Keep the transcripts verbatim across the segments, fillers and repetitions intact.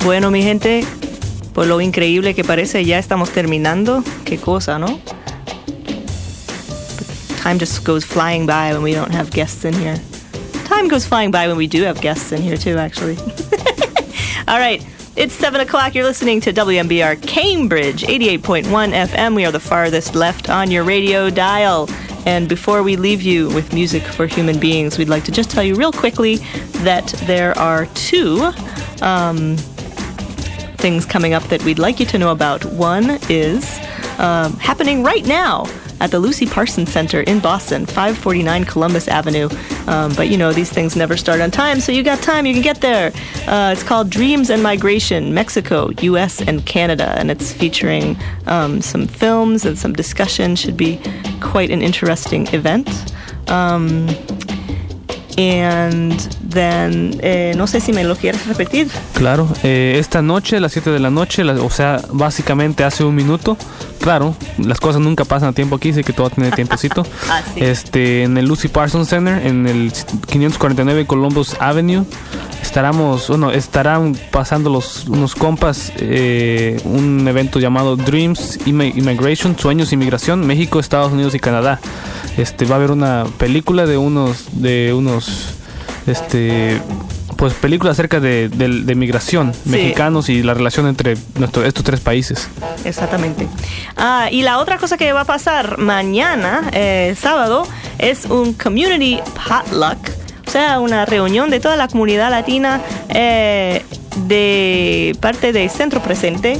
Bueno, mi gente, por lo increíble que parece, ya estamos terminando. Qué cosa, ¿no? Time just goes flying by when we don't have guests in here. Time goes flying by when we do have guests in here, too, actually. All right. It's seven o'clock. You're listening to W M B R Cambridge, eighty-eight point one F M. We are the farthest left on your radio dial. And before we leave you with music for human beings, we'd like to just tell you real quickly that there are two um, things coming up that we'd like you to know about. One is um, happening right now at the Lucy Parsons Center in Boston, five forty-nine Columbus Avenue. Um, but, you know, these things never start on time, so you got time, you can get there. Uh, it's called Dreams and Migration, Mexico, U S, and Canada, and it's featuring um, some films and some discussion. Should be quite an interesting event. Um, and then, eh, no sé si me lo quieres repetir. Claro, eh, esta noche, a las siete de la noche, la, o sea, básicamente hace un minuto. Claro, las cosas nunca pasan a tiempo aquí, así que todo tiene tiempecito. Ah, sí. Este, en el Lucy Parsons Center, en el quinientos cuarenta y nueve Columbus Avenue, estaremos, bueno, estarán pasando los, unos compas, eh, un evento llamado Dreams Immigration, Sueños Inmigración, México, Estados Unidos y Canadá. Este, va a haber una película de unos, de unos, este, pues películas acerca de, de, de migración, sí, mexicanos y la relación entre nuestro, estos tres países. Exactamente. Ah, y la otra cosa que va a pasar mañana, eh, sábado, es un community potluck, o sea, una reunión de toda la comunidad latina eh, de parte de Centro Presente.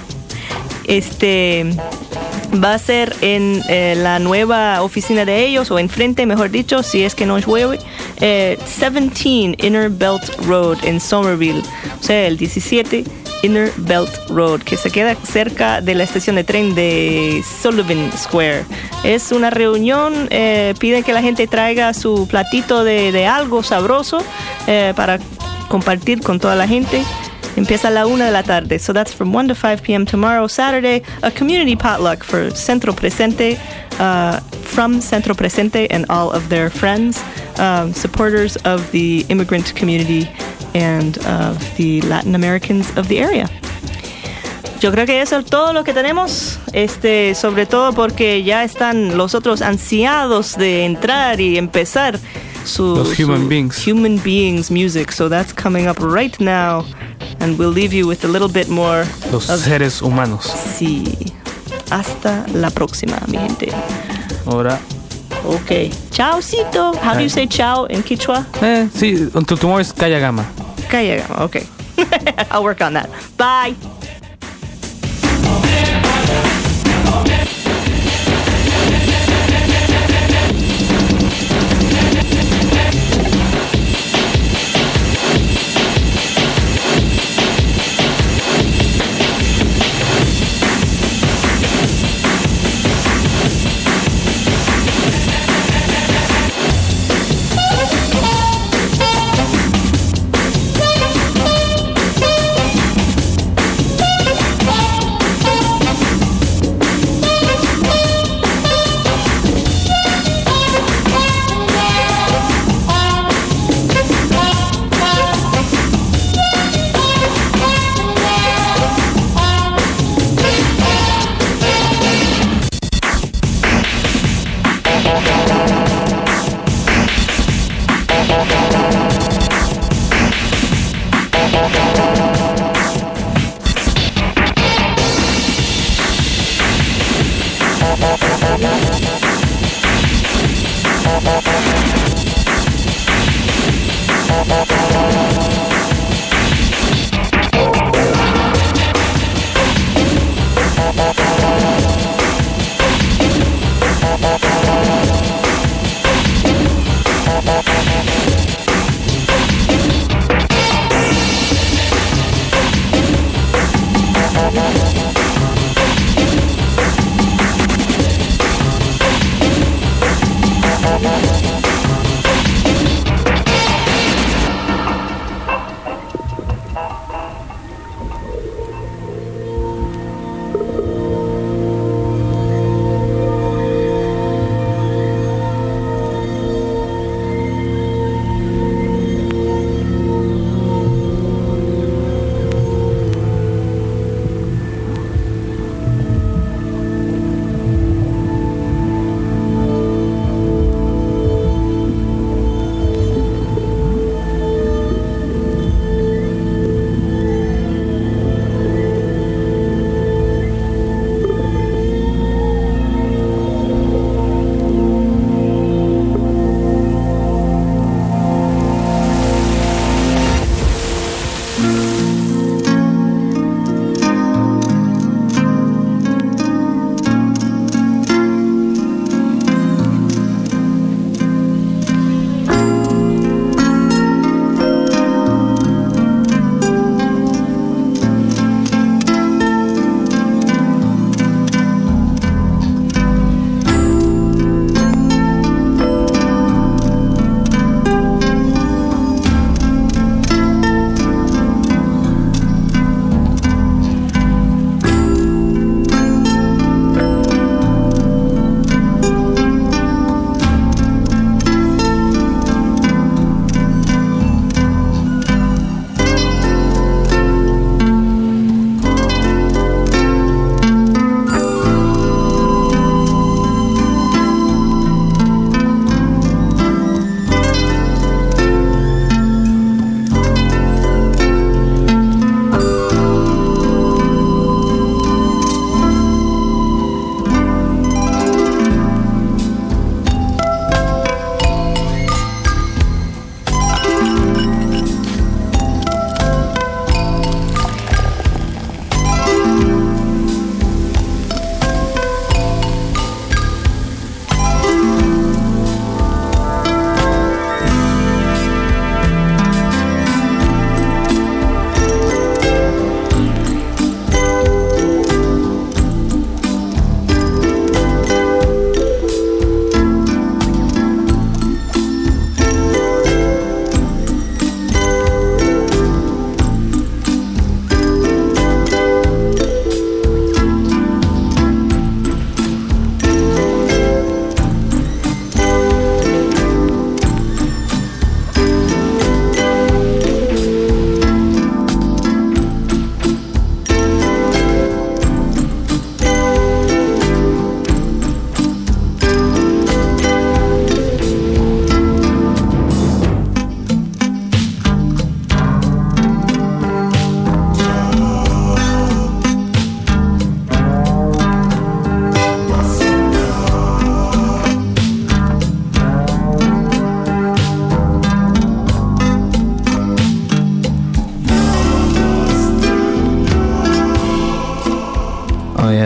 Este va a ser en eh, la nueva oficina de ellos, o enfrente, mejor dicho, si es que no llueve, eh, diecisiete Inner Belt Road en Somerville, o sea, el diecisiete Inner Belt Road, que se queda cerca de la estación de tren de Sullivan Square. Es una reunión, eh, piden que la gente traiga su platito de, de algo sabroso eh, para compartir con toda la gente. Empieza a la una de la tarde. So that's from one to five p.m. tomorrow, Saturday. A community potluck for Centro Presente, uh, from Centro Presente and all of their friends, um, supporters of the immigrant community and of the Latin Americans of the area. Yo creo que eso es todo lo que tenemos, este, sobre todo porque ya están los otros ansiados de entrar y empezar su, los human su beings. Human beings music. So that's coming up right now. And we'll leave you with a little bit more. Los of, seres humanos. Sí. Hasta la próxima, mi gente. Ahora. Okay. Chaucito. How do you say chao in Quechua? Eh, sí, until tomorrow is Kayagama. Kayagama, okay. I'll work on that. Bye.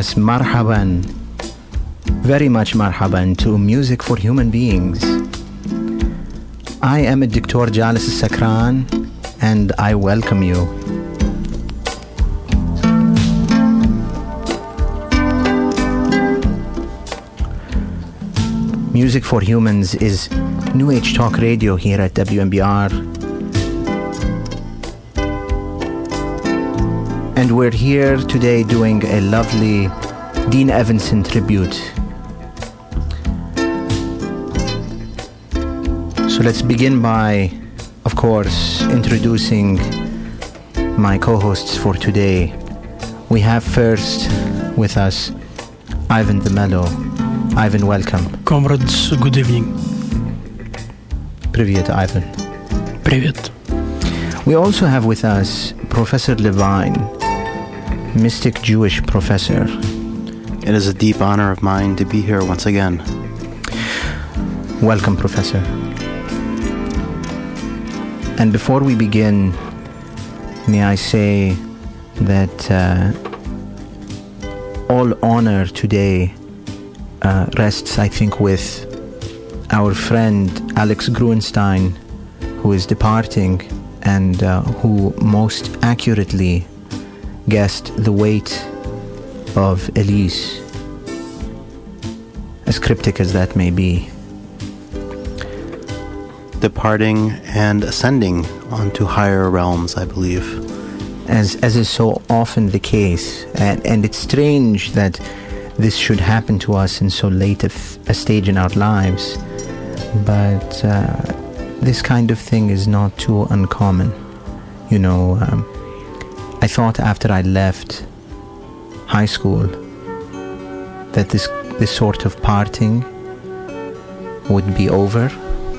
Yes, marhaban. Very much marhaban to Music for Human Beings. I am Doctor Jalis Sakran, and I welcome you. Music for Humans is New Age Talk Radio here at W M B R. And we're here today doing a lovely Dean Evanson tribute. So let's begin by, of course, introducing my co-hosts for today. We have first with us Ivan DeMello. Ivan, welcome. Comrades, good evening. Привет, Ivan. Привет. We also have with us Professor Levine, mystic Jewish professor. It is a deep honor of mine to be here once again. Welcome, Professor. And before we begin, may I say that uh, all honor today uh, rests, I think, with our friend Alex Gruenstein, who is departing and uh, who most accurately guessed the weight of Elise, as cryptic as that may be. Departing and ascending onto higher realms, I believe. As as is so often the case, and, and it's strange that this should happen to us in so late a, f- a stage in our lives, but uh, this kind of thing is not too uncommon. You know, um, I thought after I left high school that this this sort of parting would be over.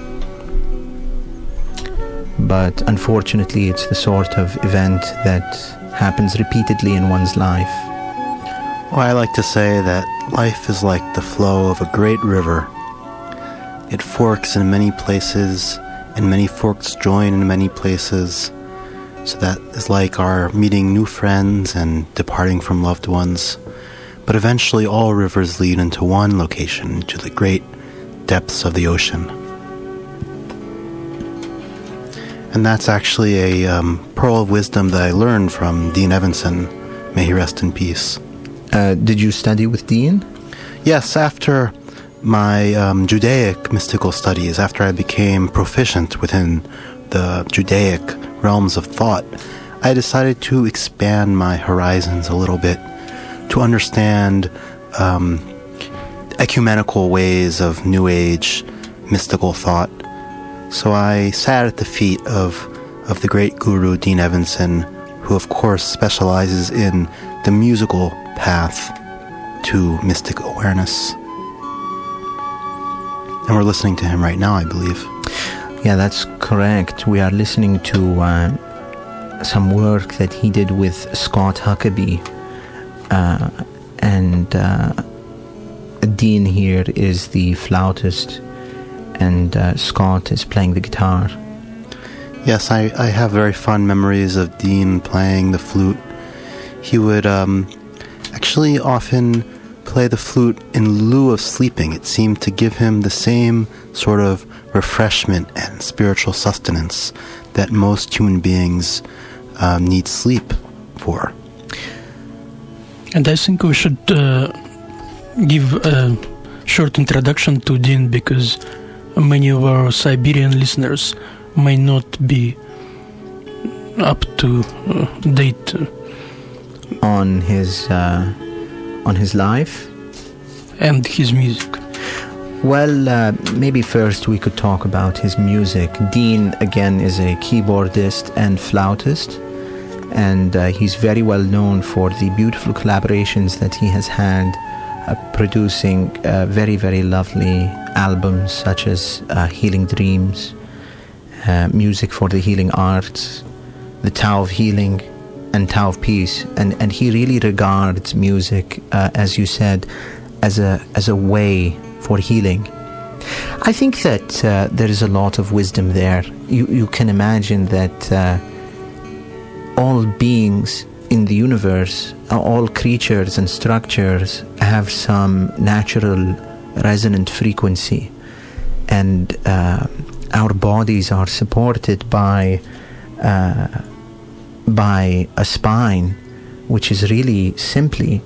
But unfortunately, it's the sort of event that happens repeatedly in one's life. Well, I like to say that life is like the flow of a great river. It forks in many places, and many forks join in many places. So that is like our meeting new friends and departing from loved ones. But eventually all rivers lead into one location, to the great depths of the ocean. And that's actually a um, pearl of wisdom that I learned from Dean Evanson. May he rest in peace. Uh, did you study with Dean? Yes, after my um, Judaic mystical studies, after I became proficient within the Judaic realms of thought, I decided to expand my horizons a little bit, to understand um, ecumenical ways of New Age mystical thought. So I sat at the feet of, of the great guru Dean Evanson, who of course specializes in the musical path to mystic awareness. And we're listening to him right now, I believe. Yeah, that's correct. We are listening to uh, some work that he did with Scott Huckabee. Uh, and uh, Dean here is the flautist, and uh, Scott is playing the guitar. Yes, I, I have very fond memories of Dean playing the flute. He would um, actually often play the flute in lieu of sleeping. It seemed to give him the same sort of refreshment and spiritual sustenance that most human beings uh, need sleep for. And I think we should uh, give a short introduction to Dean, because many of our Siberian listeners may not be up to uh, date on his uh, on his life and his music. Well, uh, maybe first we could talk about his music. Dean, again, is a keyboardist and flautist, and uh, he's very well known for the beautiful collaborations that he has had, uh, producing uh, very, very lovely albums such as uh, Healing Dreams, uh, Music for the Healing Arts, The Tao of Healing, and Tao of Peace. And, and he really regards music, uh, as you said, as a as a way for healing. I think that uh, there is a lot of wisdom there. You, you can imagine that uh, all beings in the universe all creatures and structures have some natural resonant frequency, and uh, our bodies are supported by uh, by a spine, which is really simply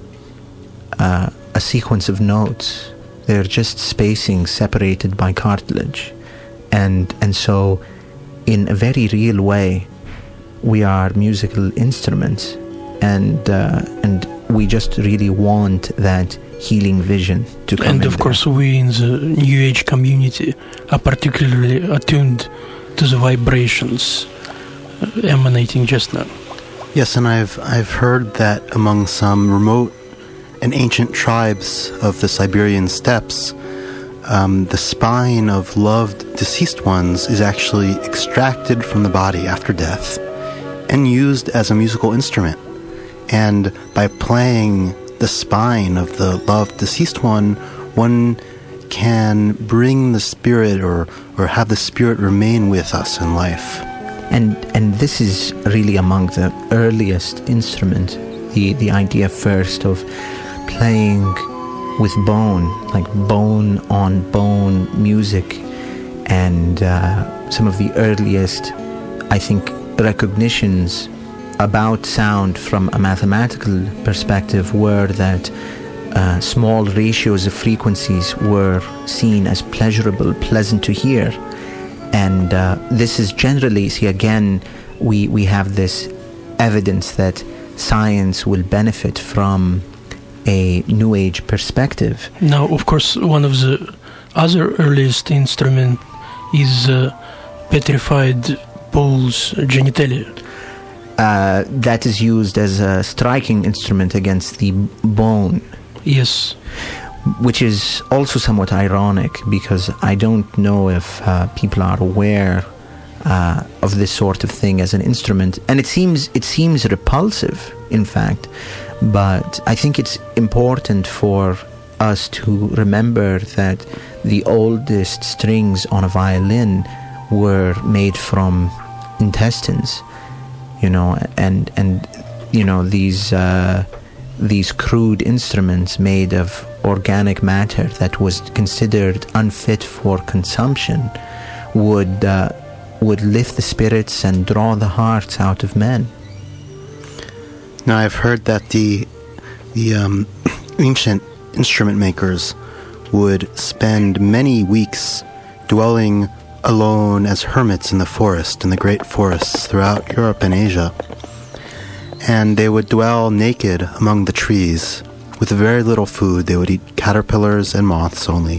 uh, a sequence of notes. They're just spacing separated by cartilage, and and so in a very real way we are musical instruments, and uh, and we just really want that healing vision to come. And in of there. course we in the New Age community are particularly attuned to the vibrations uh, emanating just now. Yes, and I've I've heard that among some remote and ancient tribes of the Siberian steppes, um, the spine of loved deceased ones is actually extracted from the body after death and used as a musical instrument. And by playing the spine of the loved deceased one, one can bring the spirit or, or have the spirit remain with us in life. And and this is really among the earliest instruments, the, the idea first of playing with bone, like bone on bone music, and uh, some of the earliest, I think, recognitions about sound from a mathematical perspective were that uh, small ratios of frequencies were seen as pleasurable, pleasant to hear. And uh, this is generally, see again, we, we have this evidence that science will benefit from a New Age perspective. Now, of course, one of the other earliest instrument is uh, petrified bull's genitalia. Uh, that is used as a striking instrument against the bone. Yes. Which is also somewhat ironic, because I don't know if uh, people are aware uh, of this sort of thing as an instrument, and it seems it seems repulsive, in fact. But I think it's important for us to remember that the oldest strings on a violin were made from intestines, you know, and and you know these uh, these crude instruments made of organic matter that was considered unfit for consumption would uh, would lift the spirits and draw the hearts out of men. Now, I've heard that the the um, ancient instrument makers would spend many weeks dwelling alone as hermits in the forest, in the great forests throughout Europe and Asia. And they would dwell naked among the trees with very little food. They would eat caterpillars and moths only.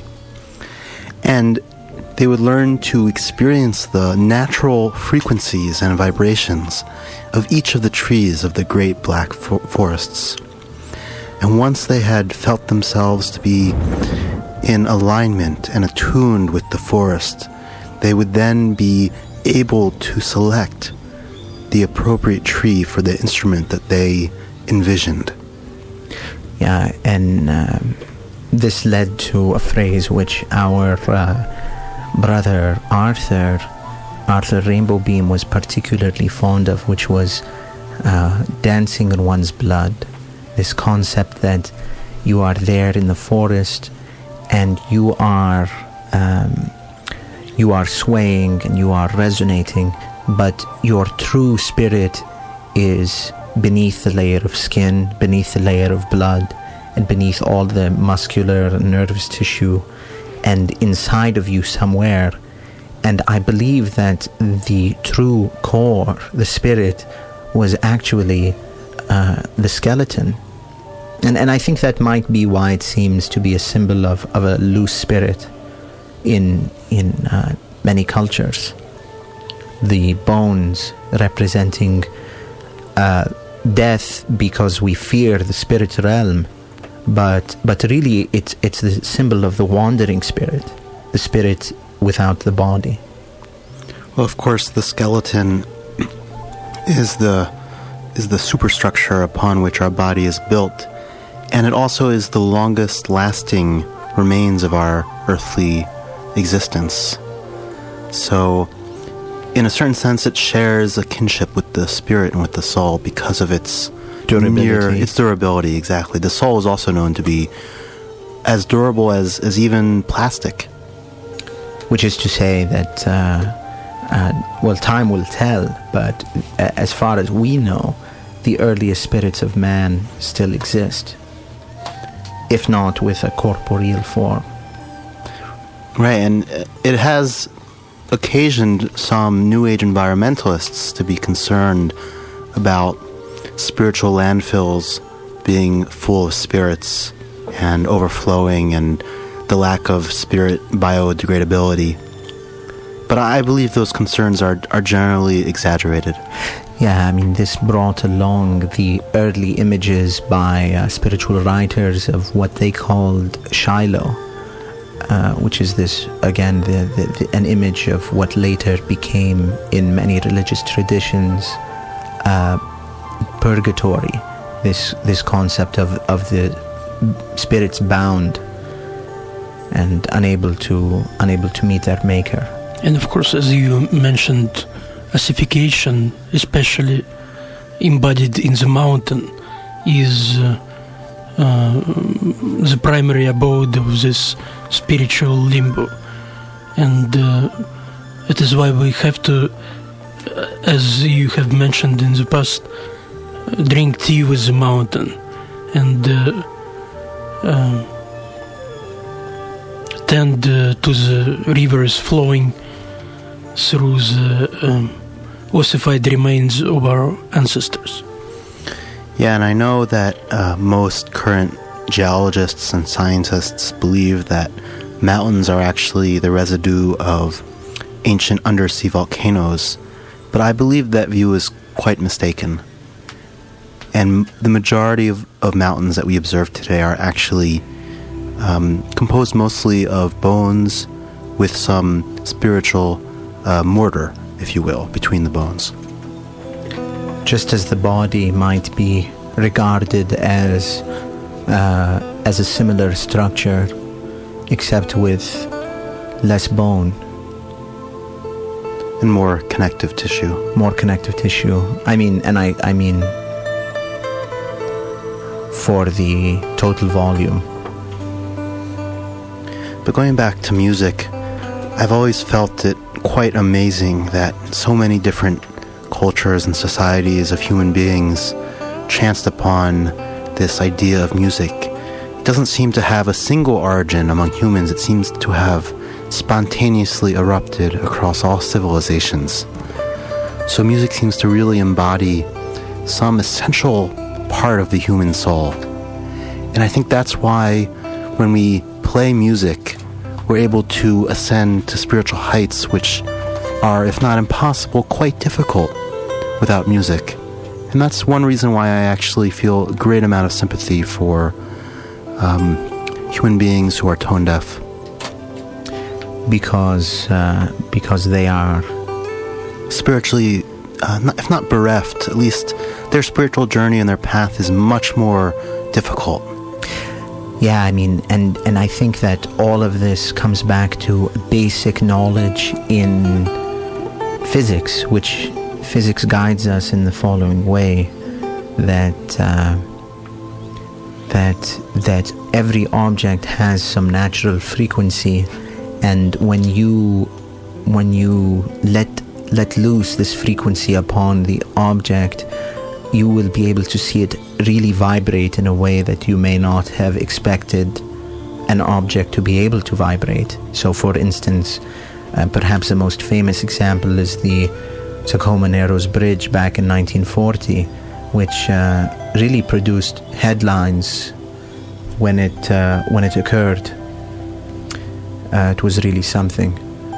And they would learn to experience the natural frequencies and vibrations of each of the trees of the great black fo- forests. And once they had felt themselves to be in alignment and attuned with the forest, they would then be able to select the appropriate tree for the instrument that they envisioned. Yeah, and uh, this led to a phrase which our uh, brother Arthur, Arthur Rainbow Beam, was particularly fond of, which was uh, dancing in one's blood. This concept that you are there in the forest and you are um, you are swaying and you are resonating, but your true spirit is beneath the layer of skin, beneath the layer of blood, and beneath all the muscular and nervous tissue, and inside of you somewhere. And I believe that the true core, the spirit, was actually uh, the skeleton. And and I think that might be why it seems to be a symbol of, of a loose spirit in in uh, many cultures. The bones representing uh, death because we fear the spirit realm, but but really it's it's the symbol of the wandering spirit, the spirit without the body. Well, of course, the skeleton is the is the superstructure upon which our body is built, and it also is the longest lasting remains of our earthly existence. So, in a certain sense, it shares a kinship with the spirit and with the soul because of its Durability. near its durability, exactly. The soul is also known to be as durable as, as even plastic. Which is to say that, uh, uh, well, time will tell, but uh, as far as we know, the earliest spirits of man still exist, if not with a corporeal form. Right, and it has occasioned some New Age environmentalists to be concerned about spiritual landfills being full of spirits and overflowing and the lack of spirit biodegradability. But I believe those concerns are, are generally exaggerated. Yeah, I mean, this brought along the early images by uh, spiritual writers of what they called Shiloh, uh, which is this, again, the, the, the, an image of what later became, in many religious traditions, uh, purgatory, this this concept of, of the spirits bound and unable to unable to meet their maker. And of course, as you mentioned, ossification, especially embodied in the mountain, is uh, uh, the primary abode of this spiritual limbo. And uh, it is why we have to, as you have mentioned in the past, drink tea with the mountain and uh, uh, tend uh, to the rivers flowing through the um, ossified remains of our ancestors. Yeah, and I know that uh, most current geologists and scientists believe that mountains are actually the residue of ancient undersea volcanoes, but I believe that view is quite mistaken. And the majority of, of mountains that we observe today are actually um, composed mostly of bones with some spiritual uh, mortar, if you will, between the bones. Just as the body might be regarded as uh, as a similar structure, except with less bone. And more connective tissue. More connective tissue. I mean, and I, I mean for the total volume. But going back to music, I've always felt it quite amazing that so many different cultures and societies of human beings chanced upon this idea of music. It doesn't seem to have a single origin among humans. It seems to have spontaneously erupted across all civilizations. So music seems to really embody some essential part of the human soul. And I think that's why when we play music, we're able to ascend to spiritual heights which are, if not impossible, quite difficult without music. And that's one reason why I actually feel a great amount of sympathy for um, human beings who are tone deaf. Because uh, because they are spiritually, uh, not, if not bereft, at least their spiritual journey and their path is much more difficult. Yeah, I mean, and, and I think that all of this comes back to basic knowledge in physics, which physics guides us in the following way, that uh, that that every object has some natural frequency, and when you when you let let loose this frequency upon the object, you will be able to see it really vibrate in a way that you may not have expected an object to be able to vibrate. So, for instance, uh, perhaps the most famous example is the Tacoma Narrows Bridge back in nineteen forty, which uh, really produced headlines when it uh, when it occurred. Uh, it was really something.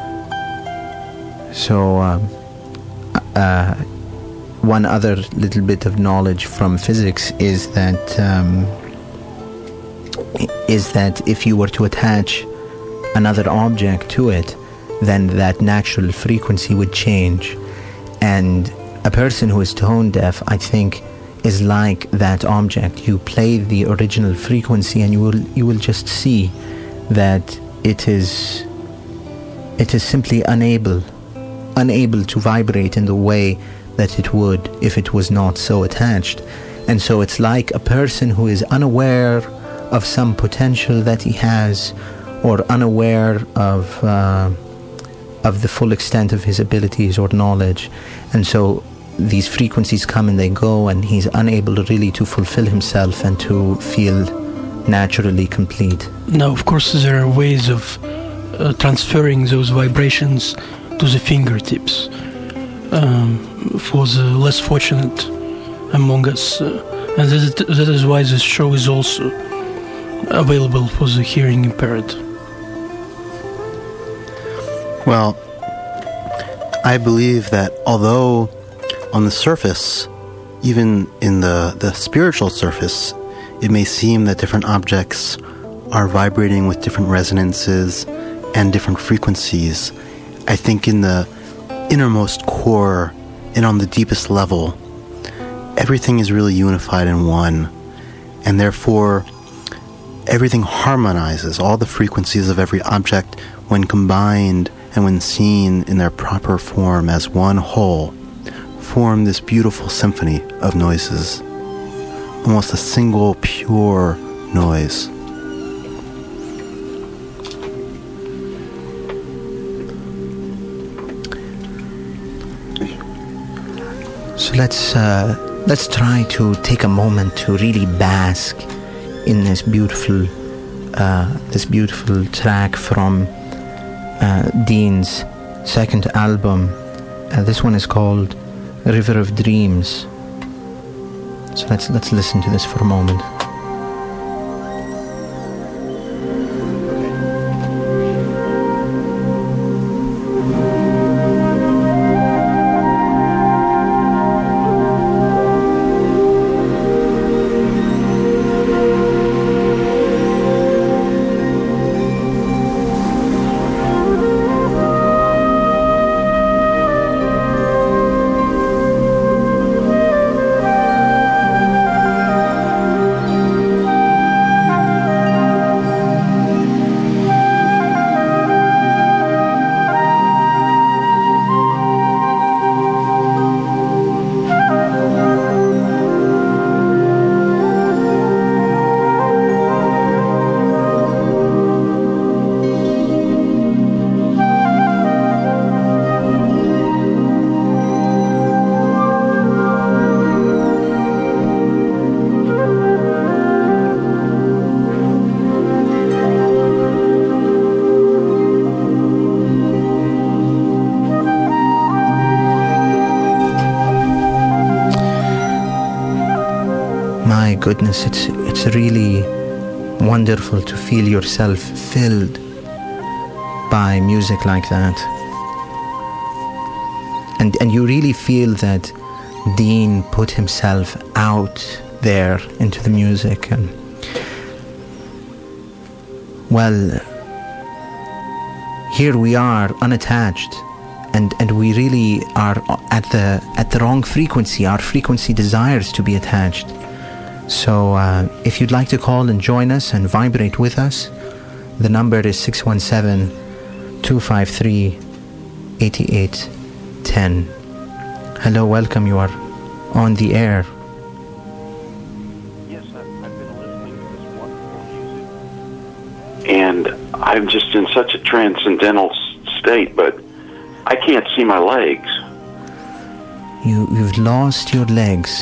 So, um, uh, one other little bit of knowledge from physics is that um, is that if you were to attach another object to it, then that natural frequency would change. And a person who is tone deaf, I think, is like that object. You play the original frequency, and you will you will just see that it is it is simply unable unable to vibrate in the way that it would if it was not so attached. And so it's like a person who is unaware of some potential that he has, or unaware of uh, of the full extent of his abilities or knowledge. And so these frequencies come and they go, and he's unable to really to fulfill himself and to feel naturally complete. Now, of course, there are ways of uh, transferring those vibrations to the fingertips um, for the less fortunate among us. Uh, and that is, that is why this show is also available for the hearing impaired. Well, I believe that although on the surface, even in the, the spiritual surface, it may seem that different objects are vibrating with different resonances and different frequencies, I think in the innermost core and on the deepest level, everything is really unified in one, and therefore everything harmonizes. All the frequencies of every object, when combined and when seen in their proper form as one whole, form this beautiful symphony of noises, almost a single pure noise. So let's uh, let's try to take a moment to really bask in this beautiful uh, this beautiful track from uh, Dean's second album. Uh, this one is called River of Dreams. So let's let's listen to this for a moment. Goodness, it's it's really wonderful to feel yourself filled by music like that, and and you really feel that Dean put himself out there into the music. And well, here we are unattached, and and we really are at the at the wrong frequency. Our frequency desires to be attached. So uh, if you'd like to call and join us and vibrate with us, the number is six one seven, two five three, eight eight one zero. Hello, welcome, you are on the air. Yes, I've, I've been listening to this wonderful music, and I'm just in such a transcendental state, but I can't see my legs. You, you've lost your legs.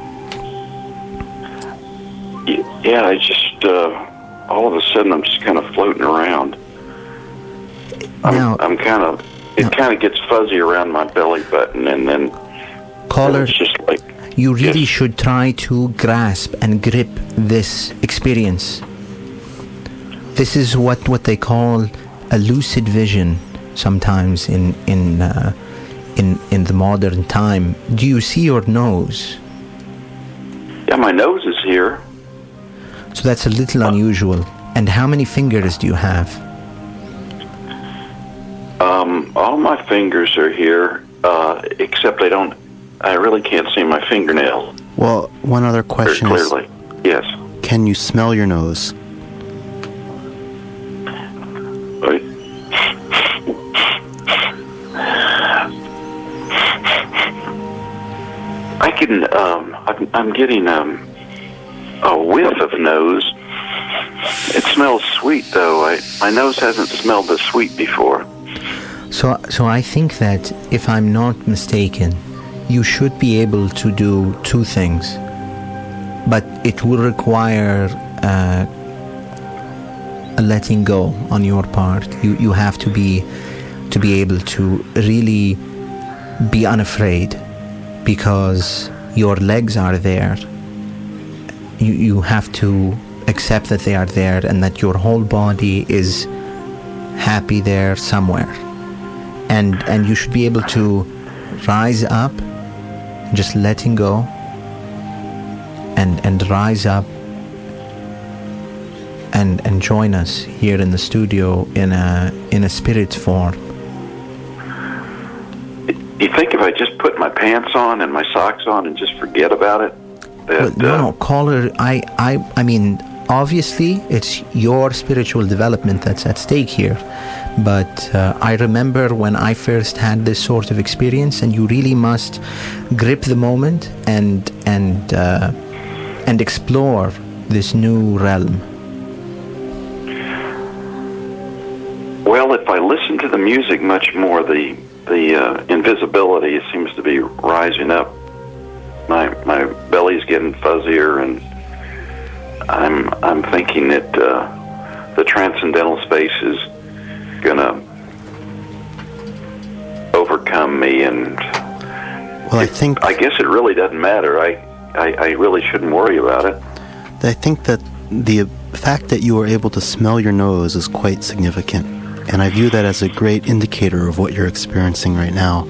Yeah, I just, uh, all of a sudden, I'm just kind of floating around. I'm, now, I'm kind of, it now, kind of gets fuzzy around my belly button, and then caller, it's just like... You really yes. should try to grasp and grip this experience. This is what, what they call a lucid vision sometimes in, in, uh, in, in the modern time. Do you see your nose? Yeah, my nose is here. So that's a little unusual. And how many fingers do you have? Um, all my fingers are here, uh, except I don't, I really can't see my fingernail. Well, one other question very is, clearly. Yes. Can you smell your nose? Wait. I can. Um, I'm, I'm getting um, a whiff of nose. It smells sweet, though. I, my nose hasn't smelled this sweet before. So, so I think that if I'm not mistaken, you should be able to do two things, but it will require uh, a letting go on your part. You you have to be to be able to really be unafraid, because your legs are there. You you have to accept that they are there and that your whole body is happy there somewhere. And and you should be able to rise up, just letting go, and and rise up and and join us here in the studio in a in a spirit form. You think if I just put my pants on and my socks on and just forget about it? That, Well, no, uh, no, caller. I I I mean, obviously, it's your spiritual development that's at stake here. But uh, I remember when I first had this sort of experience, and you really must grip the moment and and uh, and explore this new realm. Well, if I listen to the music much more, the the uh, invisibility seems to be rising up. My my belly's getting fuzzier, and I'm I'm thinking that uh, the transcendental space is gonna overcome me, and Well, I think I guess it really doesn't matter. I, I I really shouldn't worry about it. I think that the fact that you are able to smell your nose is quite significant, and I view that as a great indicator of what you're experiencing right now.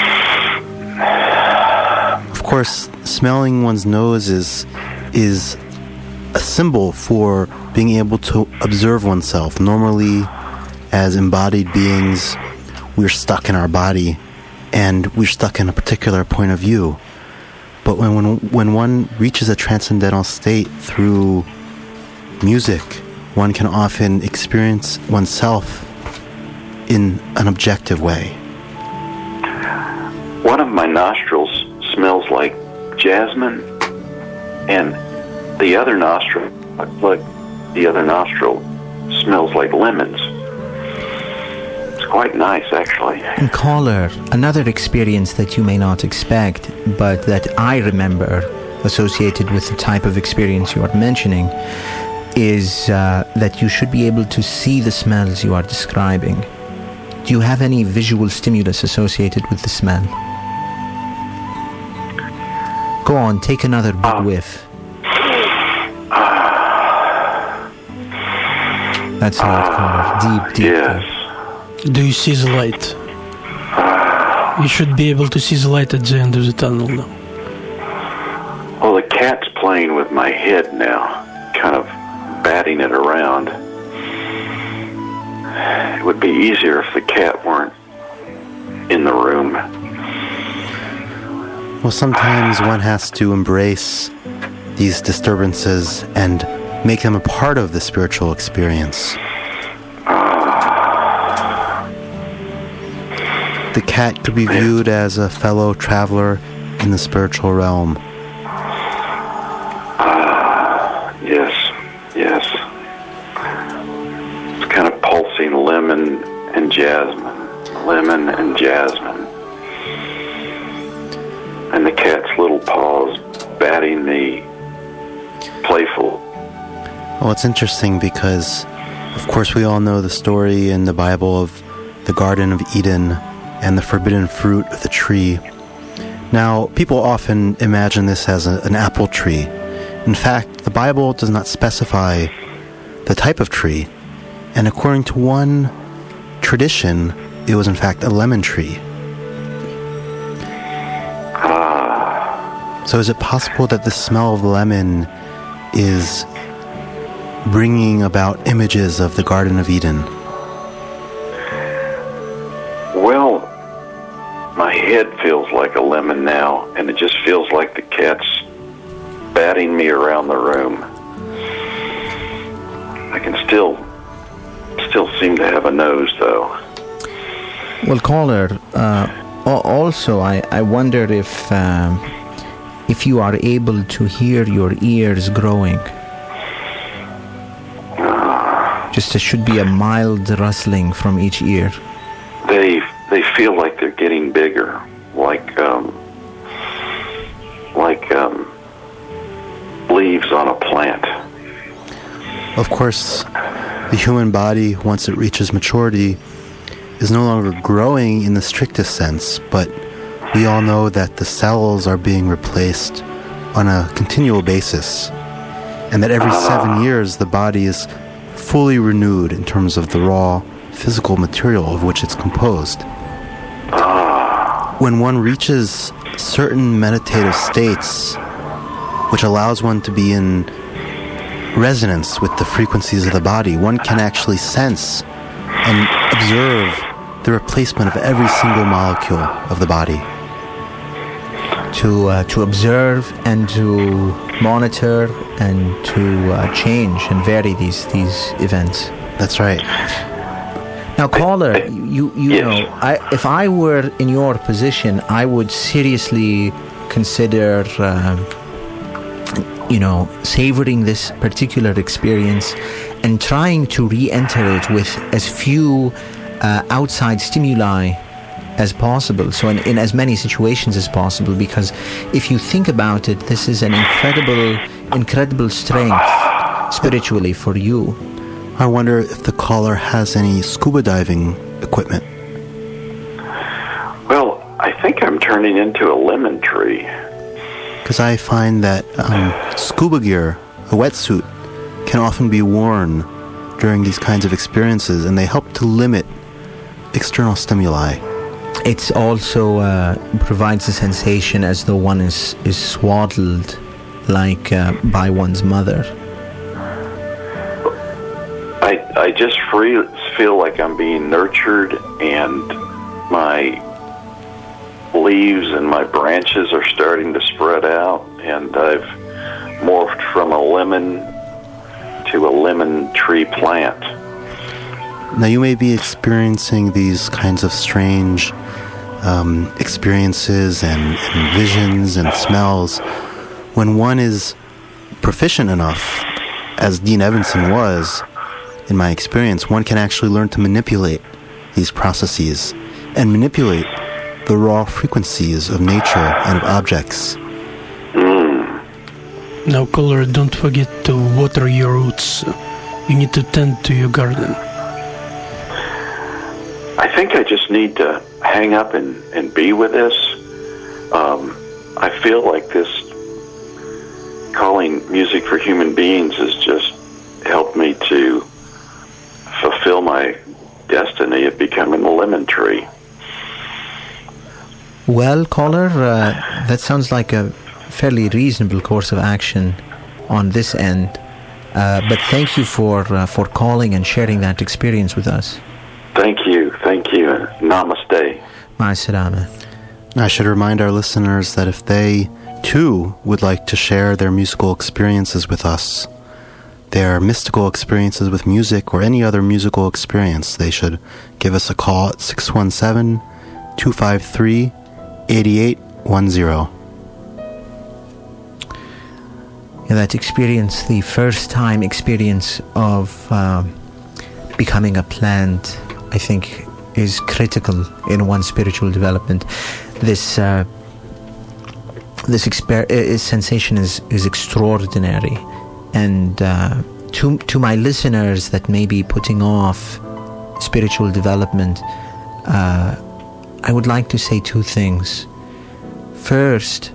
Of course, smelling one's nose is is a symbol for being able to observe oneself. Normally, as embodied beings, we're stuck in our body, and we're stuck in a particular point of view. But when when, when one reaches a transcendental state through music, one can often experience oneself in an objective way. One of my nostrils smells like jasmine, and the other nostril, like the other nostril, smells like lemons. It's quite nice, actually. And caller, another experience that you may not expect, but that I remember associated with the type of experience you are mentioning, is uh, that you should be able to see the smells you are describing. Do you have any visual stimulus associated with the smell? Go on, take another big Uh, whiff. That's right, caller. Deep, deep. Yes. Do you see the light? You should be able to see the light at the end of the tunnel now. Well, the cat's playing with my head now, kind of batting it around. It would be easier if the cat weren't in the room. Well, sometimes one has to embrace these disturbances and make them a part of the spiritual experience. The cat could be viewed as a fellow traveler in the spiritual realm. Yes, yes. It's kind of pulsing lemon and jasmine, lemon and jasmine. And the cat's little paws batting me playful. Well, it's interesting because, of course, we all know the story in the Bible of the Garden of Eden and the forbidden fruit of the tree. Now, people often imagine this as a, an apple tree. In fact, the Bible does not specify the type of tree, and according to one tradition, it was in fact a lemon tree. So is it possible that the smell of lemon is bringing about images of the Garden of Eden? Well, my head feels like a lemon now, and it just feels like the cat's batting me around the room. I can still, still seem to have a nose, though. Well, caller, uh, al- also, I, I wonder if um, if you are able to hear your ears growing. Just there should be a mild rustling from each ear. They they feel like they're getting bigger, like um, like um, leaves on a plant. Of course, the human body, once it reaches maturity, is no longer growing in the strictest sense, but we all know that the cells are being replaced on a continual basis, and that every seven years the body is fully renewed in terms of the raw physical material of which it's composed. When one reaches certain meditative states, which allows one to be in resonance with the frequencies of the body, one can actually sense and observe the replacement of every single molecule of the body. To uh, to observe and to monitor and to uh, change and vary these these events. That's right. Now, caller, you you Yes. know, I, if I were in your position, I would seriously consider, uh, you know, savoring this particular experience and trying to re-enter it with as few uh, outside stimuli as possible, so in, in as many situations as possible, because if you think about it, this is an incredible, incredible strength spiritually for you. I wonder if the caller has any scuba diving equipment. Well, I think I'm turning into a lemon tree. Because I find that um, scuba gear, a wetsuit, can often be worn during these kinds of experiences, and they help to limit external stimuli. It also uh, provides a sensation as though one is, is swaddled like uh, by one's mother. I I just free, feel like I'm being nurtured, and my leaves and my branches are starting to spread out, and I've morphed from a lemon to a lemon tree plant. Now, you may be experiencing these kinds of strange um, experiences and, and visions and smells when one is proficient enough, as Dean Evanson was, in my experience, one can actually learn to manipulate these processes and manipulate the raw frequencies of nature and of objects. Now, caller, don't forget to water your roots. You need to tend to your garden. I think I just need to hang up and, and be with this. Um, I feel like this calling music for human beings has just helped me to fulfill my destiny of becoming a lemon tree. Well, caller, uh, that sounds like a fairly reasonable course of action on this end. Uh, but thank you for uh, for calling and sharing that experience with us. Thank you, thank you. Namaste. Ma salama. I should remind our listeners that if they, too, would like to share their musical experiences with us, their mystical experiences with music or any other musical experience, they should give us a call at six one seven, two five three, eight eight one zero. Yeah, that experience, the first time experience of uh, becoming a plant, I think is critical in one's spiritual development. This uh, this exper- uh, sensation is, is extraordinary. And uh, to to my listeners that may be putting off spiritual development, uh, I would like to say two things. First,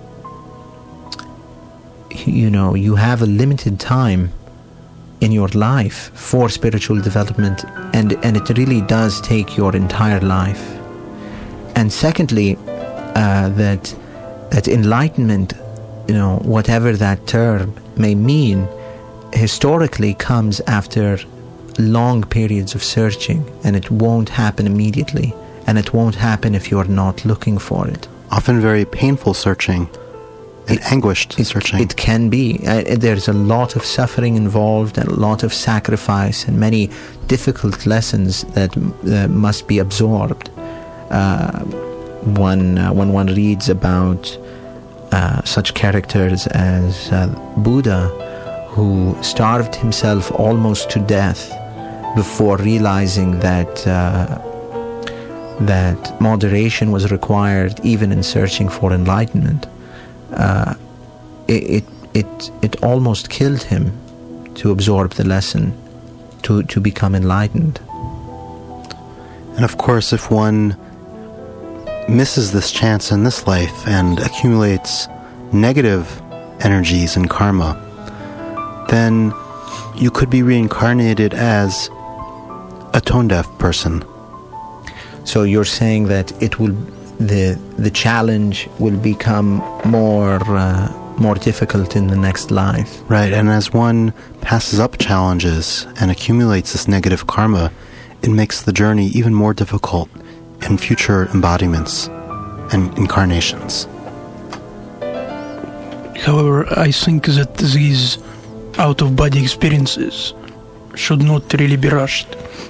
you know, you have a limited time in your life for spiritual development, and, and it really does take your entire life. And secondly, uh, that that enlightenment, you know, whatever that term may mean, historically comes after long periods of searching, and it won't happen immediately, and it won't happen if you're not looking for it. Often very painful searching and It- anguished It, searching. it can be. Uh, there's a lot of suffering involved and a lot of sacrifice and many difficult lessons that uh, must be absorbed. Uh, when, uh, when one reads about uh, such characters as uh, Buddha, who starved himself almost to death before realizing that uh, that moderation was required even in searching for enlightenment. Uh, it, it it it almost killed him to absorb the lesson, to to become enlightened. And of course, if one misses this chance in this life and accumulates negative energies and karma, then you could be reincarnated as a tone-deaf person. So you're saying that it will, the the challenge will become more uh, more difficult in the next life. Right, and as one passes up challenges and accumulates this negative karma, it makes the journey even more difficult in future embodiments and incarnations. However, I think that these out-of-body experiences should not really be rushed.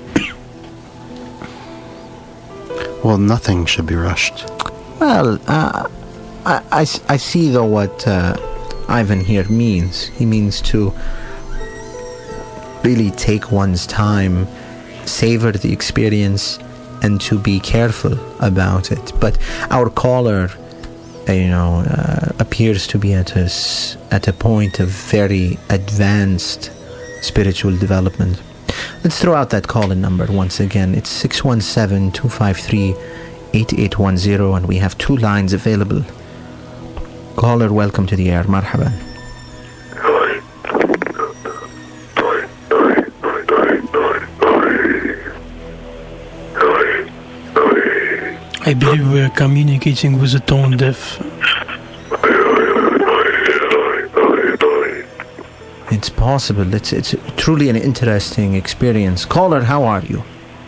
Well, nothing should be rushed. Well, uh, I, I, I see though what uh, Ivan here means. He means to really take one's time, savor the experience, and to be careful about it. But our caller, uh, you know, uh, appears to be at a, s- at a point of very advanced spiritual development. Let's throw out that call-in number once again. It's six one seven, two five three, eight eight one zero, and we have two lines available. Caller, welcome to the air. Marhaban. I believe we are communicating with the tone deaf. It's possible. It's it's truly an interesting experience. Caller, how are you?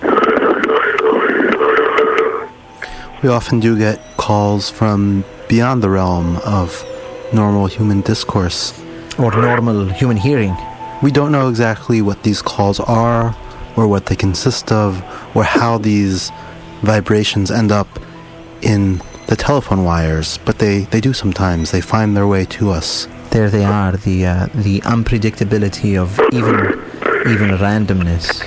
We often do get calls from beyond the realm of normal human discourse. Or normal human hearing. We don't know exactly what these calls are, or what they consist of, or how these vibrations end up in the telephone wires, but they, they do sometimes. They find their way to us. There they are, the uh, the unpredictability of even even randomness.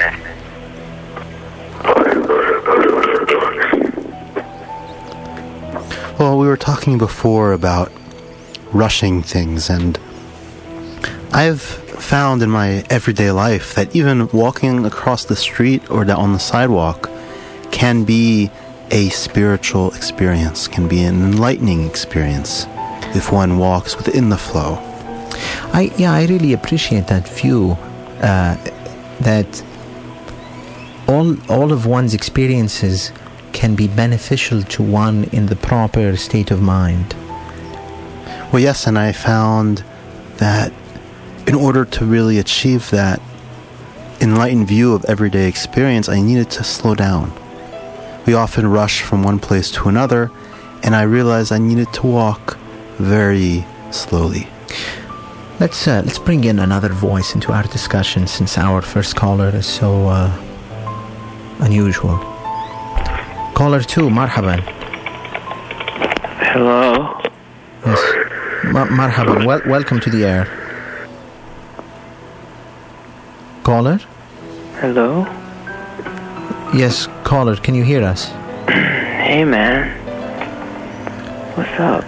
Well, we were talking before about rushing things, and I've found in my everyday life that even walking across the street or down the sidewalk can be a spiritual experience, can be an enlightening experience if one walks within the flow. I yeah, I really appreciate that view, uh, that all all of one's experiences can be beneficial to one in the proper state of mind. Well, yes, and I found that in order to really achieve that enlightened view of everyday experience, I needed to slow down. We often rush from one place to another, and I realized I needed to walk very slowly. Let's uh, let's bring in another voice into our discussion, since our first caller is so uh, unusual. Caller two, marhaban. Hello. Yes, Ma- marhaban. Wel- welcome to the air. Caller. Hello. Yes, caller. Can you hear us? Hey, man. What's up?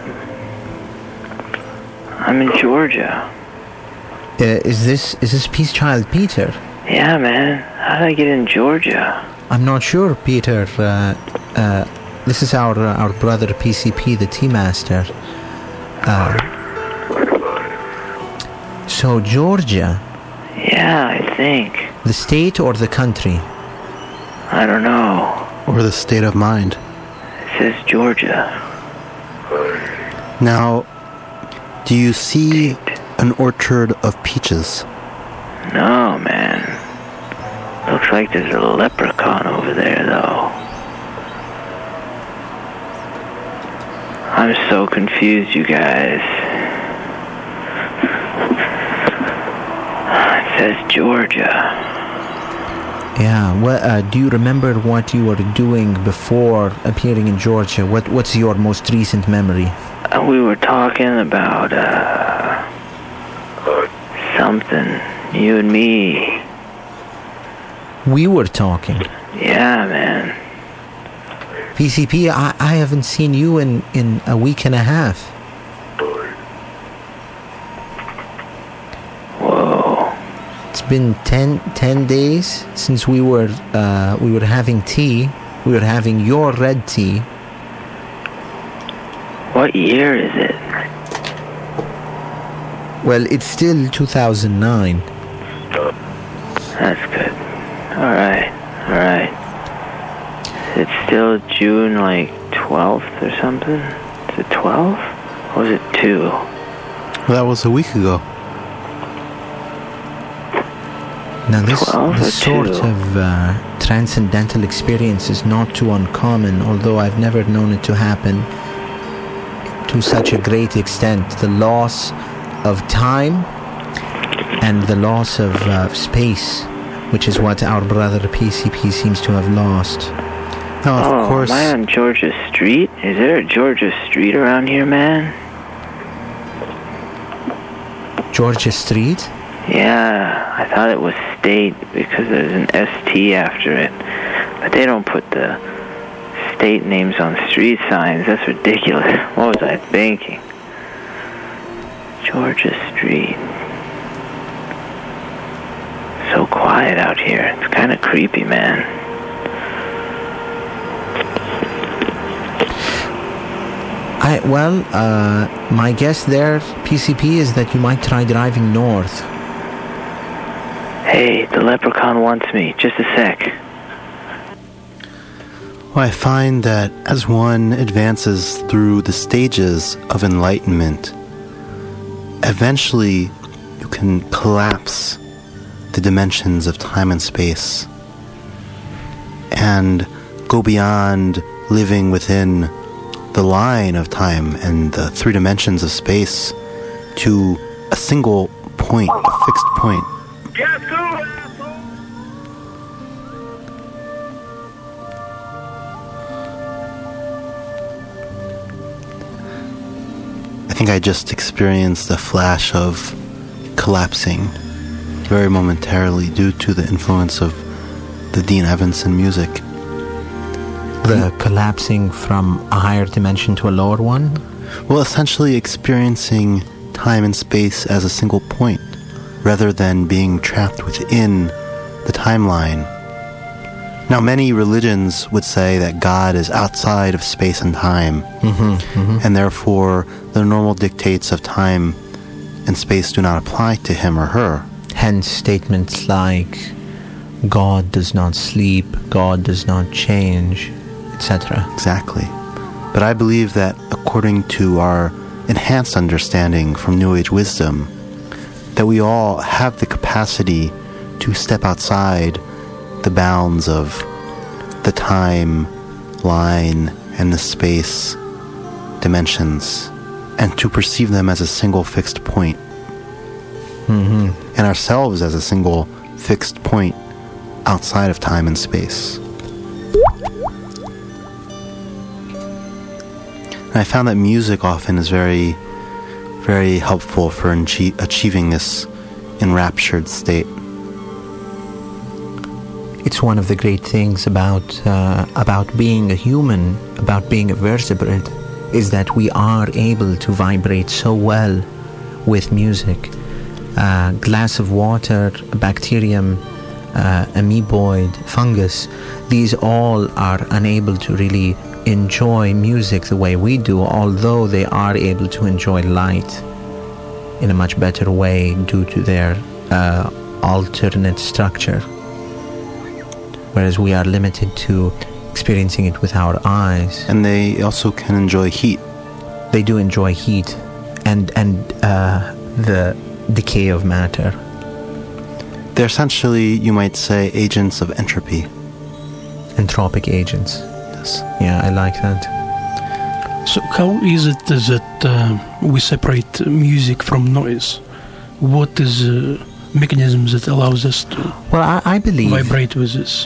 I'm in Georgia. Uh, is this is this Peace Child Peter? Yeah, man. How did I get in Georgia? I'm not sure, Peter. Uh, uh, this is our uh, our brother P C P, the Tea Master. Uh, so Georgia. Yeah, I think. The state or the country? I don't know. Or the state of mind. It says Georgia. Now, do you see an orchard of peaches? No, man. Looks like there's a leprechaun over there, though. I'm so confused, you guys. It says Georgia. Yeah. Well, uh, do you remember what you were doing before appearing in Georgia? What What's your most recent memory? Uh, we were talking about, uh, something. You and me. We were talking. Yeah, man. P C P, I, I haven't seen you in, in a week and a half. Whoa. It's been ten, ten days since we were uh, we were having tea. We were having your red tea. What year is it? Well, it's still two thousand nine. That's good. Alright, alright. It's still June, like, twelfth or something? Is it twelve? Or was it two? Well, that was a week ago. Now, this, twelve this or sort two? of uh, transcendental experience is not too uncommon, although I've never known it to happen to such a great extent. The loss of time and the loss of uh, space, which is what our brother P C P seems to have lost. Now, of Oh, course, am I on Georgia Street? Is there a Georgia Street around here, man? Georgia Street? Yeah, I thought it was State because there's an S T after it. But they don't put the state names on street signs. That's ridiculous. What was I thinking? Georgia Street. So quiet out here. It's kind of creepy, man. I, well, uh, my guess there, P C P, is that you might try driving north. Hey, the leprechaun wants me. Just a sec. well, I find that as one advances through the stages of enlightenment, eventually you can collapse the dimensions of time and space and go beyond living within the line of time and the three dimensions of space to a single point, a fixed point. I think I just experienced a flash of collapsing very momentarily due to the influence of the Dean Evanson music. The collapsing from a higher dimension to a lower one? Well, essentially experiencing time and space as a single point, rather than being trapped within the timeline. Now, many religions would say that God is outside of space and time, Mm-hmm, mm-hmm. and therefore the normal dictates of time and space do not apply to him or her. Hence statements like, God does not sleep, God does not change, et cetera. Exactly. But I believe that according to our enhanced understanding from New Age wisdom, that we all have the capacity to step outside the bounds of the time line and the space dimensions, and to perceive them as a single fixed point, Mm-hmm. and ourselves as a single fixed point outside of time and space. And I found that music often is very, very helpful for enchi- achieving this enraptured state. It's one of the great things about uh, about being a human, about being a vertebrate, is that we are able to vibrate so well with music. A glass of water, a bacterium, uh, amoeboid, fungus, these all are unable to really enjoy music the way we do, although they are able to enjoy light in a much better way due to their uh, alternate structure. Whereas we are limited to experiencing it with our eyes. And they also can enjoy heat. They do enjoy heat and, and uh, the decay of matter. They're essentially, you might say, agents of entropy. Entropic agents. Yes. Yeah, I like that. So how is it that uh, we separate music from noise? What is uh, mechanism that allows us to Well, I, I believe... vibrate with this? Uh,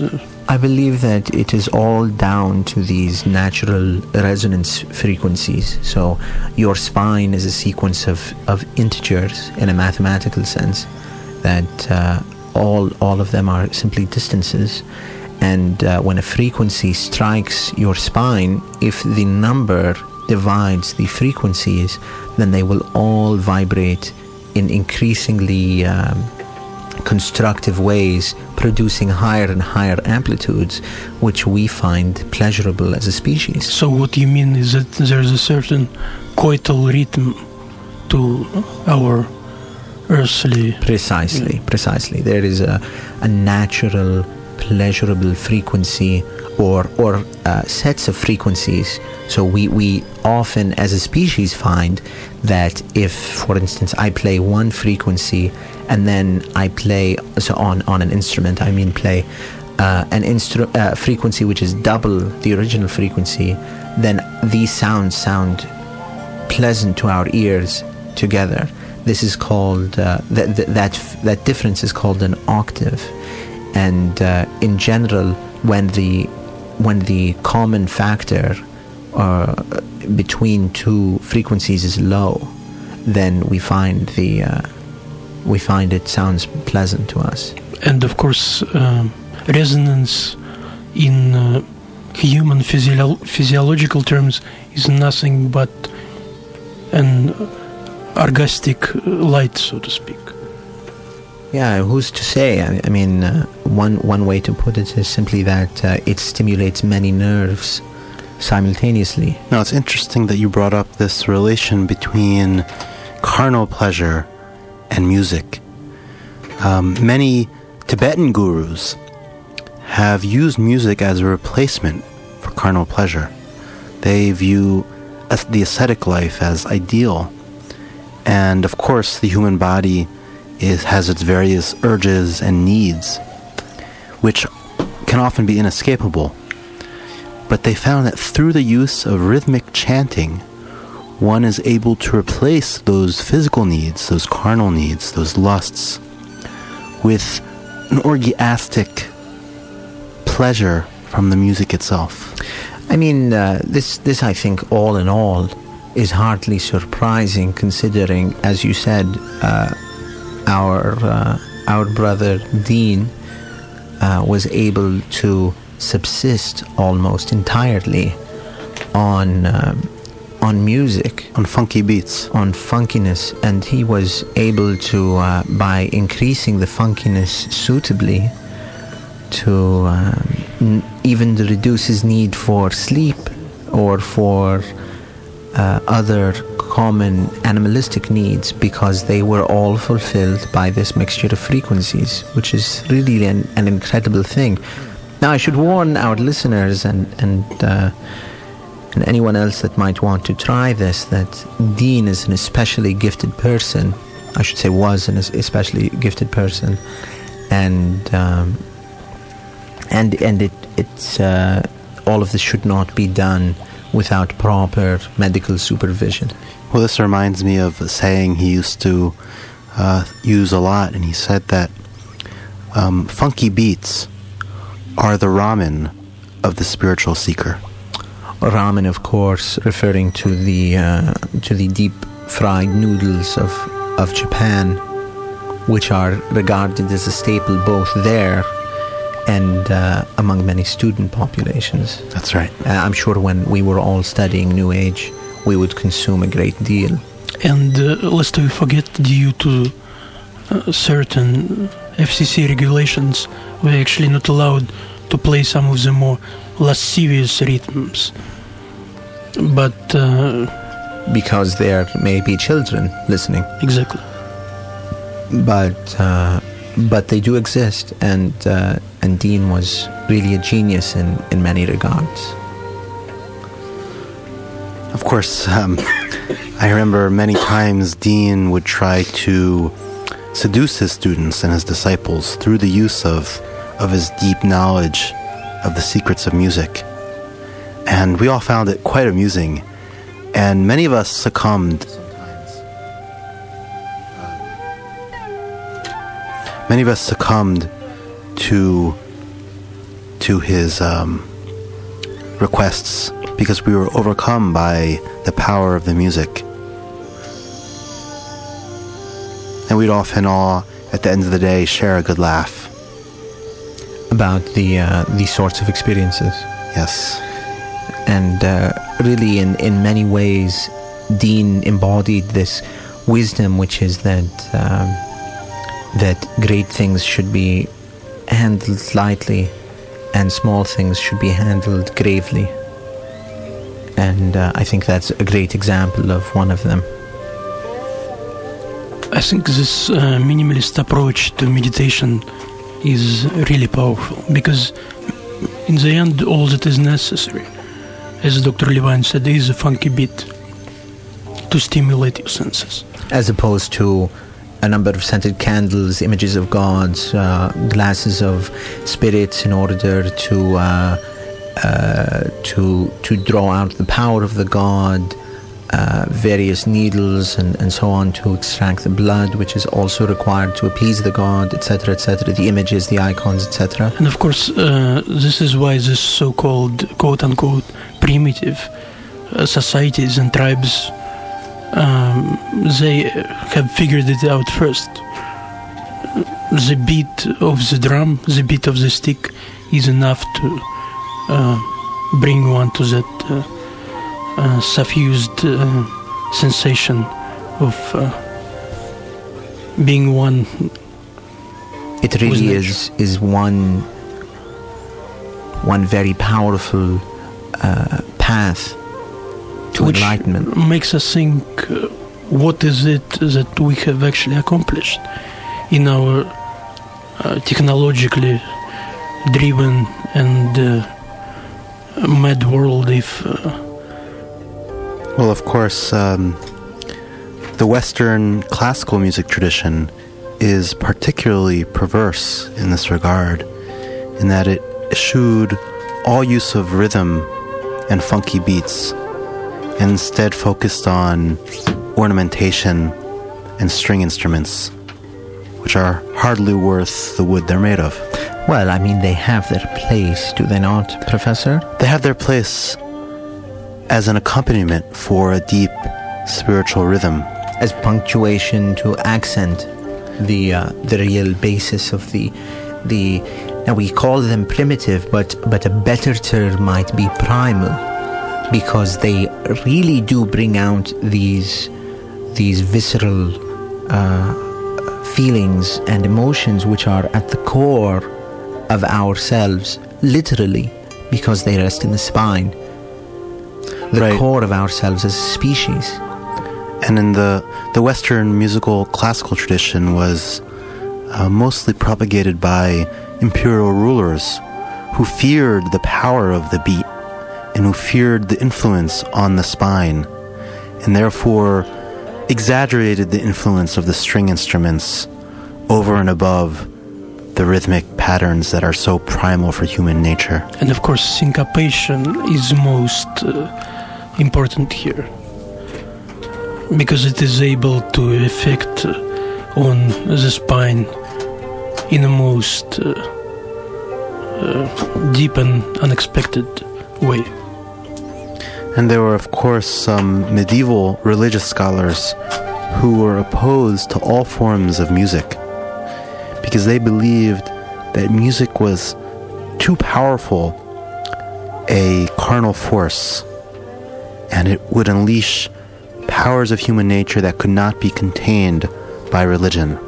I believe that it is all down to these natural resonance frequencies. So your spine is a sequence of, of integers in a mathematical sense, that uh, all all of them are simply distances. And uh, when a frequency strikes your spine, if the number divides the frequencies, then they will all vibrate in increasingly um, constructive ways, producing higher and higher amplitudes, which we find pleasurable as a species. So what you mean is that there's a certain coital rhythm to our earthly... Precisely, precisely. There is a, a natural, pleasurable frequency or or uh, sets of frequencies. So we, we often, as a species, find that if, for instance, I play one frequency and then I play so on, on an instrument, I mean play uh, an instru- uh, frequency which is double the original frequency, then these sounds sound pleasant to our ears together. This is called, uh, th- th- that, f- that difference is called an octave. And uh, in general, when the, when the common factor uh, between two frequencies is low, then we find the uh, we find it sounds pleasant to us. And of course, uh, resonance in uh, human physio- physiological terms is nothing but an orgastic light, so to speak. Yeah, who's to say? I, I mean, uh, one one way to put it is simply that uh, it stimulates many nerves simultaneously. Now, it's interesting that you brought up this relation between carnal pleasure and music. Um, many Tibetan gurus have used music as a replacement for carnal pleasure. They view as the ascetic life as ideal. And of course, the human body is, has its various urges and needs, which can often be inescapable. But they found that through the use of rhythmic chanting, one is able to replace those physical needs, those carnal needs, those lusts, with an orgiastic pleasure from the music itself. I mean, uh, this, this I think, all in all, is hardly surprising, considering, as you said, uh, our uh, our brother Dean uh, was able to subsist almost entirely on um, on music, on funky beats, on funkiness, and he was able to, uh, by increasing the funkiness suitably, to um, n- even to reduce his need for sleep or for uh, other common animalistic needs, because they were all fulfilled by this mixture of frequencies, which is really an, an incredible thing. Now, I should warn our listeners and and uh, and anyone else that might want to try this, that Dean is an especially gifted person. I should say was an especially gifted person, and um, and and it it's uh, all of this should not be done without proper medical supervision. Well, this reminds me of a saying he used to uh, use a lot, and he said that um, funky beats are the ramen of the spiritual seeker. Ramen, of course, referring to the uh, to the deep fried noodles of of Japan, which are regarded as a staple both there and uh, among many student populations. That's right. Uh, I'm sure when we were all studying New Age, we would consume a great deal. And uh, lest we forget, due to uh, certain F C C regulations, we're actually not allowed to play some of the more lascivious rhythms. But... Uh, because there may be children listening. Exactly. But uh, but they do exist, and uh, and Dean was really a genius in, in many regards. Of course, um, I remember many times Dean would try to seduce his students and his disciples through the use of, of his deep knowledge of the secrets of music. And we all found it quite amusing. And many of us succumbed. Many of us succumbed to to his um, requests because we were overcome by the power of the music. And we'd often all, at the end of the day, share a good laugh. About the uh, these sorts of experiences. Yes. And uh, really, in, in many ways, Dean embodied this wisdom, which is that um, that great things should be handled lightly and small things should be handled gravely. And uh, I think that's a great example of one of them. I think this uh, minimalist approach to meditation is really powerful, because in the end all that is necessary, as Doctor Levine said, is a funky beat to stimulate your senses. As opposed to a number of scented candles, images of gods, uh, glasses of spirits in order to uh, uh, to to draw out the power of the god, uh, various needles and, and so on to extract the blood, which is also required to appease the god, et cetera, et cetera. The images, the icons, et cetera. And of course, uh, this is why this so-called quote-unquote primitive uh, societies and tribes, um, they have figured it out first. The beat of the drum, the beat of the stick is enough to uh, bring one to that uh, uh, suffused uh, sensation of uh, being one. It really is is one one very powerful uh, path to which enlightenment. Makes us think, uh, what is it that we have actually accomplished in our uh, technologically driven and uh, mad world. If uh, well, of course, um, the Western classical music tradition is particularly perverse in this regard, in that it eschewed all use of rhythm and funky beats, and instead focused on ornamentation and string instruments, which are hardly worth the wood they're made of. Well, I mean, they have their place, do they not, Professor? They have their place as an accompaniment for a deep spiritual rhythm. As punctuation to accent the uh, the real basis of the the. Now we call them primitive, but but a better term might be primal, because they really do bring out these these visceral uh, feelings and emotions which are at the core of ourselves, literally, because they rest in the spine, the right. core of ourselves as a species. And in the the Western musical classical tradition was uh, mostly propagated by imperial rulers who feared the power of the beat and who feared the influence on the spine, and therefore exaggerated the influence of the string instruments over and above the rhythmic patterns that are so primal for human nature. And of course, syncopation is most uh, important here, because it is able to affect uh, on the spine in a most uh, uh, deep and unexpected way. And there were, of course, some medieval religious scholars who were opposed to all forms of music, because they believed that music was too powerful a carnal force, and it would unleash powers of human nature that could not be contained by religion.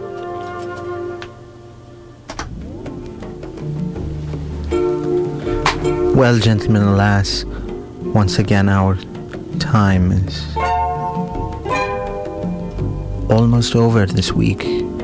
Well, gentlemen, alas, once again our time is almost over this week.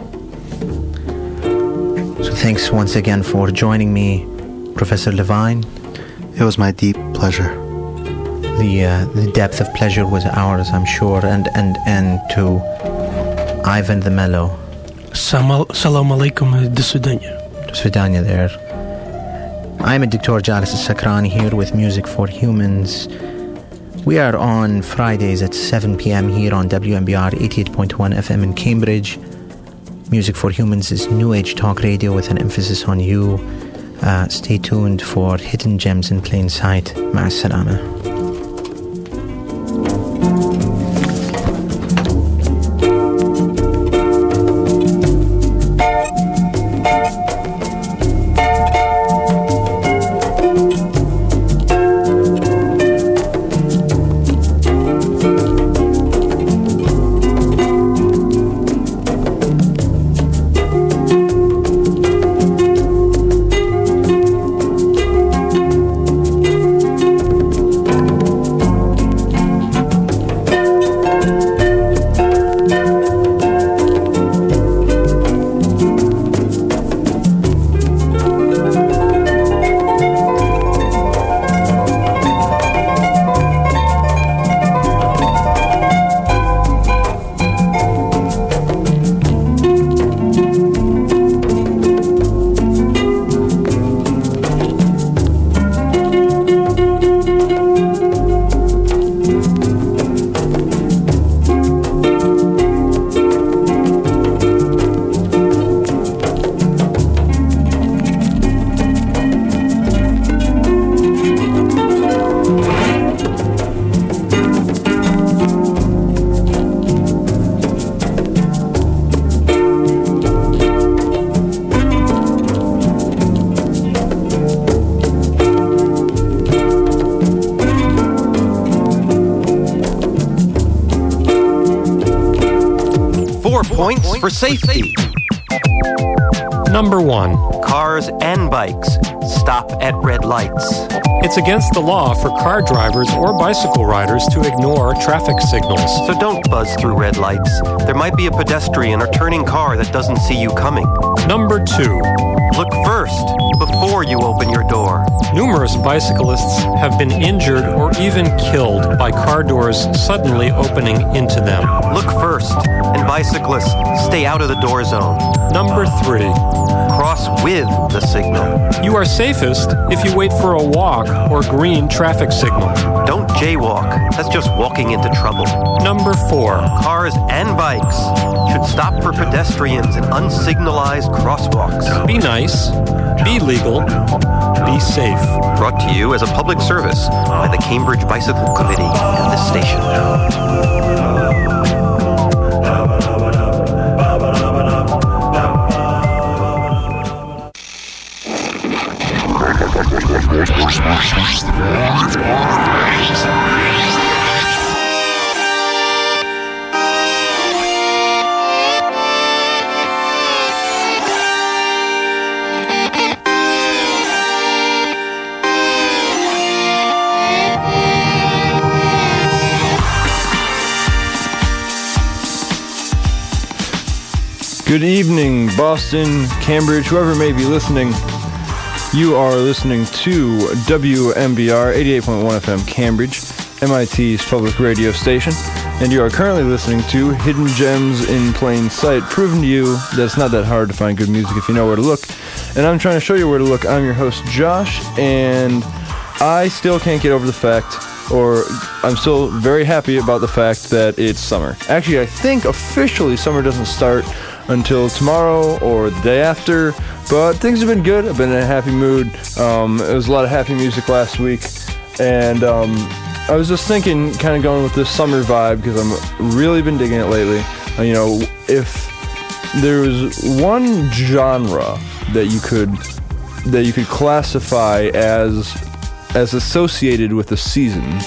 So thanks once again for joining me, Professor Levine. It was my deep pleasure. The uh, the depth of pleasure was ours, I'm sure, and and and to Ivan the Mellow. Salam alaikum and do свидания. Do свидания there. I'm a Doctor Jalis Sakrani here with Music for Humans. We are on Fridays at seven p.m. here on W M B R eighty-eight point one F M in Cambridge. Music for Humans is New Age talk radio with an emphasis on you. Uh, stay tuned for Hidden Gems in Plain Sight. مع السلامة. Points for safety. Number one. Cars and bikes stop at red lights. It's against the law for car drivers or bicycle riders to ignore traffic signals. So don't buzz through red lights. There might be a pedestrian or turning car that doesn't see you coming. Number two. Look first before you open your door. Numerous bicyclists have been injured or even killed by car doors suddenly opening into them. Look first, and bicyclists, stay out of the door zone. Number three. Cross with the signal. You are safest if you wait for a walk or green traffic signal. Don't jaywalk. That's just walking into trouble. Number four. Cars and bikes should stop for pedestrians in unsignalized crosswalks. Be nice. Be legal. Be safe. Brought to you as a public service by the Cambridge Bicycle Committee and this station. Good evening, Boston, Cambridge, whoever may be listening. You are listening to W M B R eighty-eight point one F M Cambridge, M I T's public radio station, and you are currently listening to Hidden Gems in Plain Sight, proving to you that it's not that hard to find good music if you know where to look. And I'm trying to show you where to look. I'm your host, Josh, and I still can't get over the fact, or I'm still very happy about the fact that it's summer. Actually, I think officially summer doesn't start until tomorrow or the day after, but things have been good. I've been in a happy mood. Um, it was a lot of happy music last week, and um, I was just thinking, kind of going with this summer vibe, because I'm really been digging it lately. Uh, you know, if there was one genre that you could that you could classify as as associated with the season,